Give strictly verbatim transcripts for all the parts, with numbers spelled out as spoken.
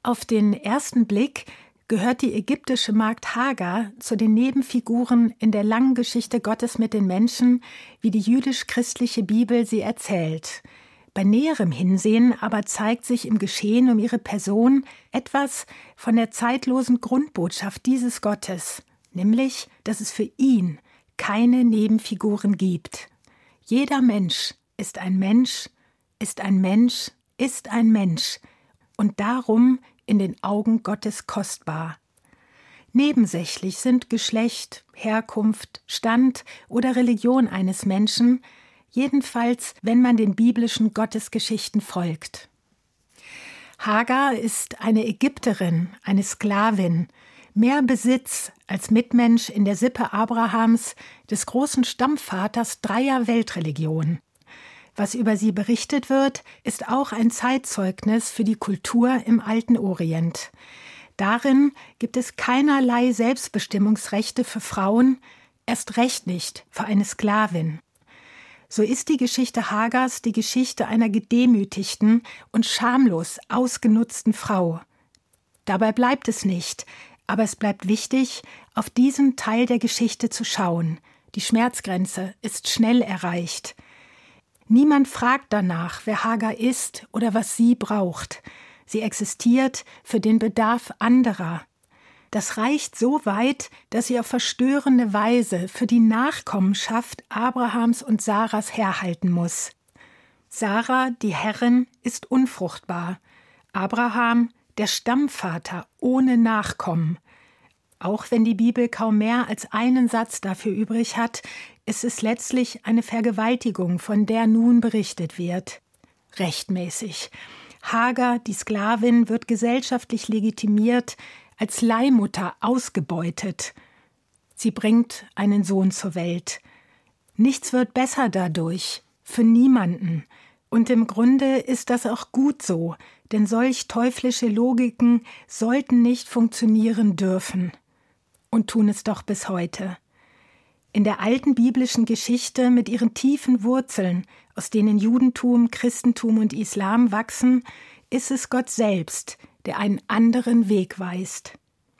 Auf den ersten Blick gehört die ägyptische Magd Hagar zu den Nebenfiguren in der langen Geschichte Gottes mit den Menschen, wie die jüdisch-christliche Bibel sie erzählt. Bei näherem Hinsehen aber zeigt sich im Geschehen um ihre Person etwas von der zeitlosen Grundbotschaft dieses Gottes, nämlich, dass es für ihn keine Nebenfiguren gibt. Jeder Mensch ist ein Mensch, ist ein Mensch, ist ein Mensch und darum in den Augen Gottes kostbar. Nebensächlich sind Geschlecht, Herkunft, Stand oder Religion eines Menschen, jedenfalls, wenn man den biblischen Gottesgeschichten folgt. Hagar ist eine Ägypterin, eine Sklavin, mehr Besitz als Mitmensch in der Sippe Abrahams, des großen Stammvaters dreier Weltreligionen. Was über sie berichtet wird, ist auch ein Zeitzeugnis für die Kultur im alten Orient. Darin gibt es keinerlei Selbstbestimmungsrechte für Frauen, erst recht nicht für eine Sklavin. So ist die Geschichte Hagars die Geschichte einer gedemütigten und schamlos ausgenutzten Frau. Dabei bleibt es nicht, aber es bleibt wichtig, auf diesen Teil der Geschichte zu schauen. Die Schmerzgrenze ist schnell erreicht. Niemand fragt danach, wer Hagar ist oder was sie braucht. Sie existiert für den Bedarf anderer. Das reicht so weit, dass sie auf verstörende Weise für die Nachkommenschaft Abrahams und Saras herhalten muss. Sarah, die Herrin, ist unfruchtbar. Abraham, der Stammvater ohne Nachkommen. Auch wenn die Bibel kaum mehr als einen Satz dafür übrig hat, ist es letztlich eine Vergewaltigung, von der nun berichtet wird. Rechtmäßig. Hagar, die Sklavin, wird gesellschaftlich legitimiert, als Leihmutter ausgebeutet. Sie bringt einen Sohn zur Welt. Nichts wird besser dadurch, für niemanden. Und im Grunde ist das auch gut so, denn solch teuflische Logiken sollten nicht funktionieren dürfen. Und tun es doch bis heute. In der alten biblischen Geschichte mit ihren tiefen Wurzeln, aus denen Judentum, Christentum und Islam wachsen, ist es Gott selbst, der einen anderen Weg weist.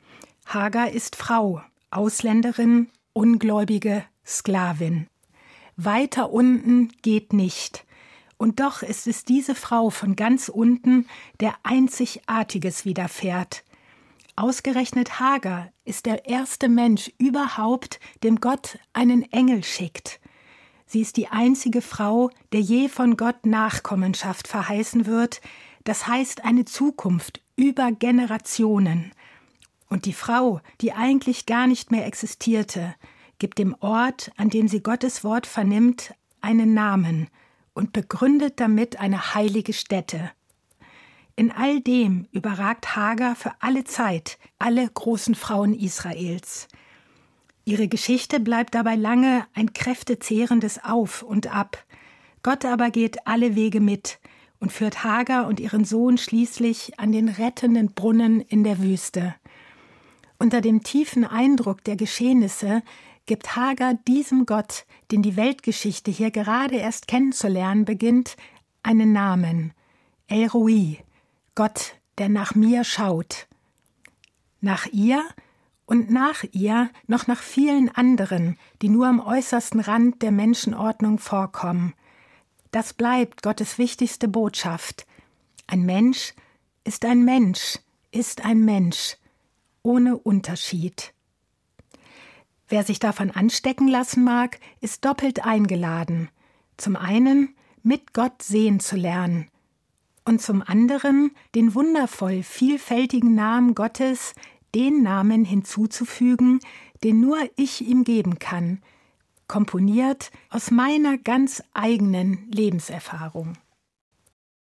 Hagar ist Frau, Ausländerin, Ungläubige, Sklavin. Weiter unten geht nicht. Und doch ist es diese Frau von ganz unten, der Einzigartiges widerfährt. Ausgerechnet Hagar ist der erste Mensch überhaupt, dem Gott einen Engel schickt. Sie ist die einzige Frau, der je von Gott Nachkommenschaft verheißen wird, das heißt eine Zukunft über Generationen. Und die Frau, die eigentlich gar nicht mehr existierte, gibt dem Ort, an dem sie Gottes Wort vernimmt, einen Namen und begründet damit eine heilige Stätte. In all dem überragt Hagar für alle Zeit alle großen Frauen Israels. Ihre Geschichte bleibt dabei lange ein kräftezehrendes Auf und Ab. Gott aber geht alle Wege mit und führt Hagar und ihren Sohn schließlich an den rettenden Brunnen in der Wüste. Unter dem tiefen Eindruck der Geschehnisse gibt Hagar diesem Gott, den die Weltgeschichte hier gerade erst kennenzulernen beginnt, einen Namen: El Roi, Gott, der nach mir schaut. Nach ihr und nach ihr noch nach vielen anderen, die nur am äußersten Rand der Menschenordnung vorkommen. Das bleibt Gottes wichtigste Botschaft. Ein Mensch ist ein Mensch, ist ein Mensch, ohne Unterschied. Wer sich davon anstecken lassen mag, ist doppelt eingeladen. Zum einen, mit Gott sehen zu lernen. Und zum anderen, den wundervoll vielfältigen Namen Gottes, den Namen hinzuzufügen, den nur ich ihm geben kann, komponiert aus meiner ganz eigenen Lebenserfahrung.